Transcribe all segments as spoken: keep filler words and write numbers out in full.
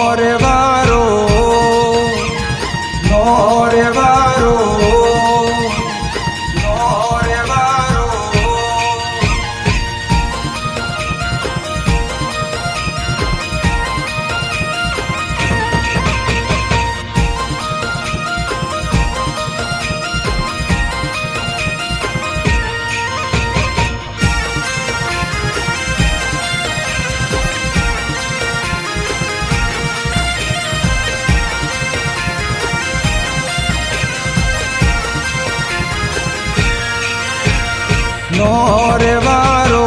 नौरे वारो नौरे वारो नौरे वारो नौरे वारो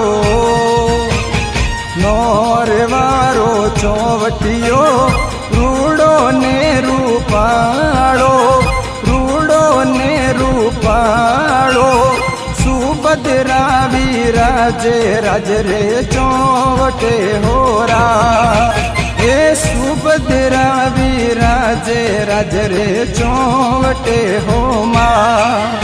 नौरे वारो चौवटियो रूड़ो ने रूपाड़ो रूड़ो ने रूपाड़ो सुभद्रा विराजे राज रे चौवटे होरा हे सुभद्रा विराजे राज रे चौवटे हो मां।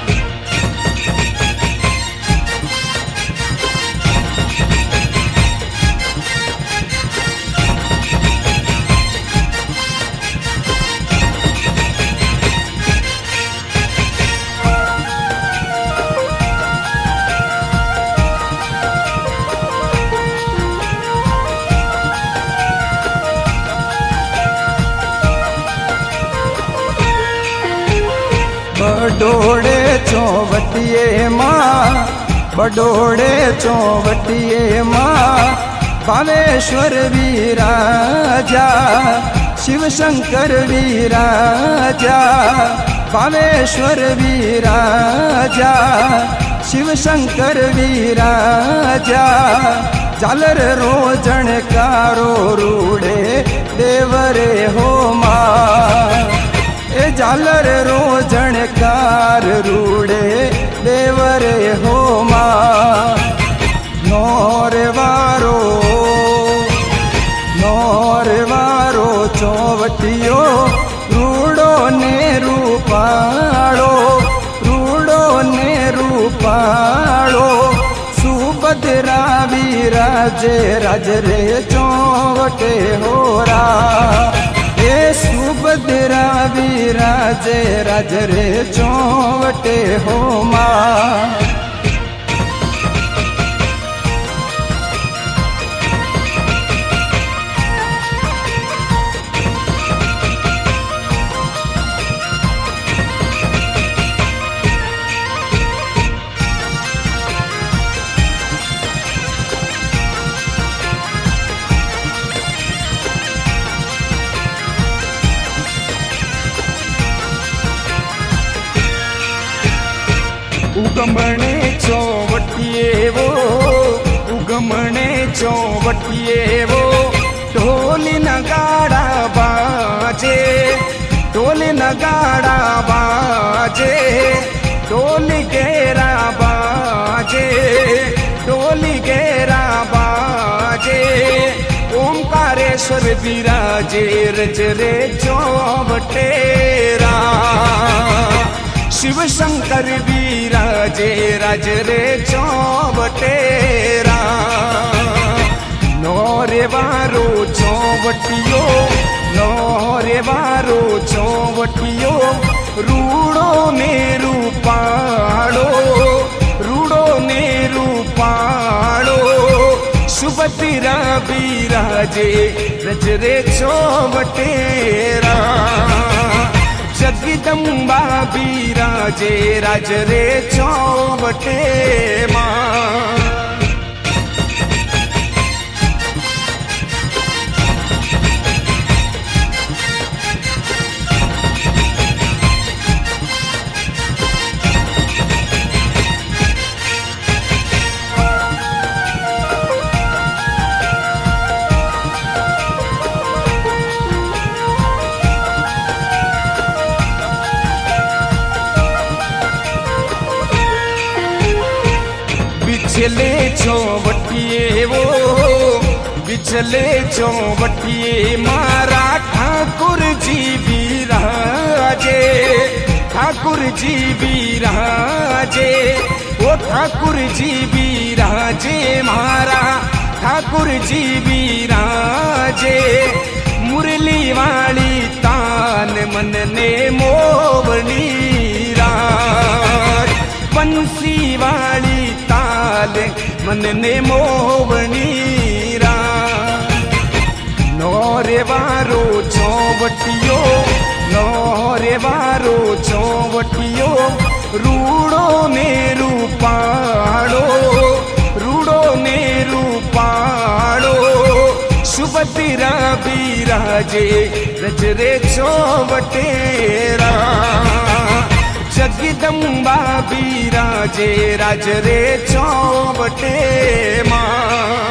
बडोड़े चौवटिये माँ बडोड़े चौवटिये माँ भावेश्वर विराजा शिव शंकर विराजा भावेश्वर विराजा शिव शंकर विराजा झालर रोजण कारो रूड़े देवरे हो माँ ए झालर रोजण कार रूड़े देवरे हो मां। नौरे वारो नौरे वारो चौवटियो रूड़ो ने रूपाड़ो रूड़ो ने रूपाड़ो सुभद्रा विराजे राज रे चौवटे होरा हे सुभद्रा विराजे राज रे चौवटे हो मां। उगमणे चौवटिये वो उगमणे चौवटिये वो ढोली नगाड़ा बाजे ढोली नगाड़ा बाजे ढोली गेरा बाजे ढोली गेरा बाजे ओंकारेश्वर विराजे रज रे चौवटेरा शिव शंकर विराजे राज रे चौवटेरा। नौरे वारो चौवटियो नौरे वारो चौवटियो रूड़ो ने रूपाड़ो रूड़ो ने रूपाड़ो सुभद्रा विराजे राज रे चौवटेरा। जगदम्बा विराजे राज रे चौवटे मां। बिछले चौवटिये वो बिछले चौवटिये मारा ठाकुर जी विराजे ठाकुर जी विराजे ओ ठाकुर जी विराजे मारा ठाकुर जी विराजे मुरली मन ने मोवनी राज बंसी वाली ताल मन ने मोवनी राज नौरे वारो चौवटियो नौरे वारो चौवटियो रूड़ो ने रूपाड़ो रूड़ो ने रूपाड़ो सुभद्रा बिराजे रजरे चौवटेरा जगदम्बा बिराजे राजरे चौवटे मां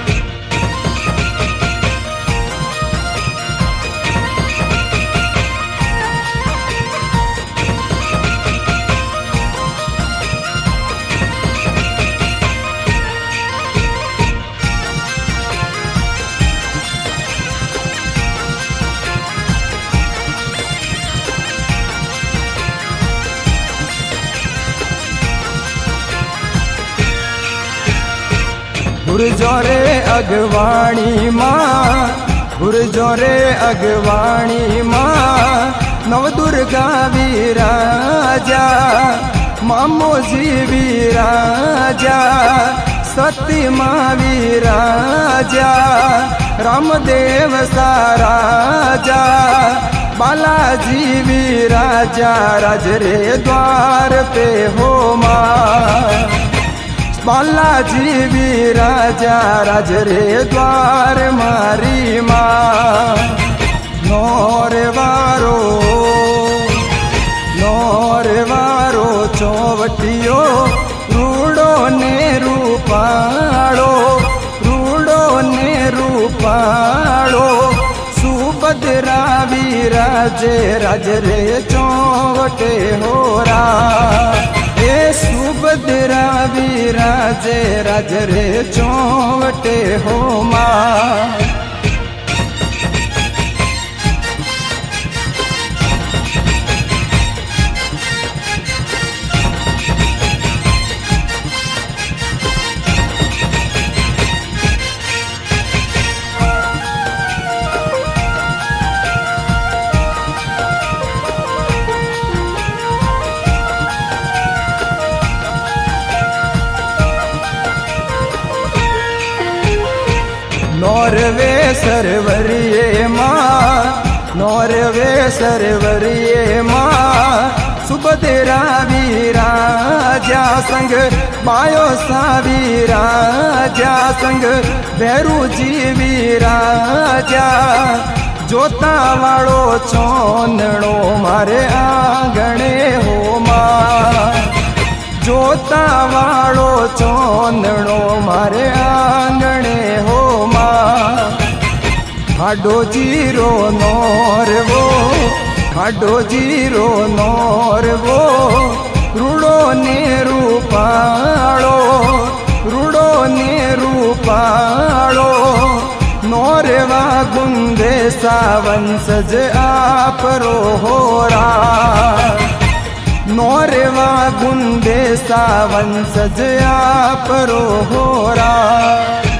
गुरजोरे अगवाणी माँ गुरजोरे अगवाणी माँ नव दुर्गा विराजा मामोजी विराजा सती माँ विराजा रामदेव साराजा बालाजी विराजा राजरे द्वार पे हो माँ बालाजी विराजा राजरे द्वार मारी माँ नौर वारो नौर वारो चौवटियो रूड़ो ने रूपाड़ो रूड़ो ने रूपाड़ो सुभद्रा विराजे राजरे चौवटे होरा ए सुभद्रा विराजे राजरे चौवटे हो माँ नौरवे सरवरिये माँ नौरवे सरवरिये माँ सुभद्रा विराजा संग मायो सा विराजा संग भैरू जी विराजा जोता वालो चोंदणो मारे आंगणे हो माँ जोता वालो चोंदणो मारे आंगणे हो माँ खाडो जीरो नौर वो खाडो जीरो नौर वो रूड़ो ने रूपाड़ो रूड़ो ने रूपाड़ो नौरवा गुंदे सा वंशज आपरो होरा नौरवा गुंदे सा वंशज आपरो होरा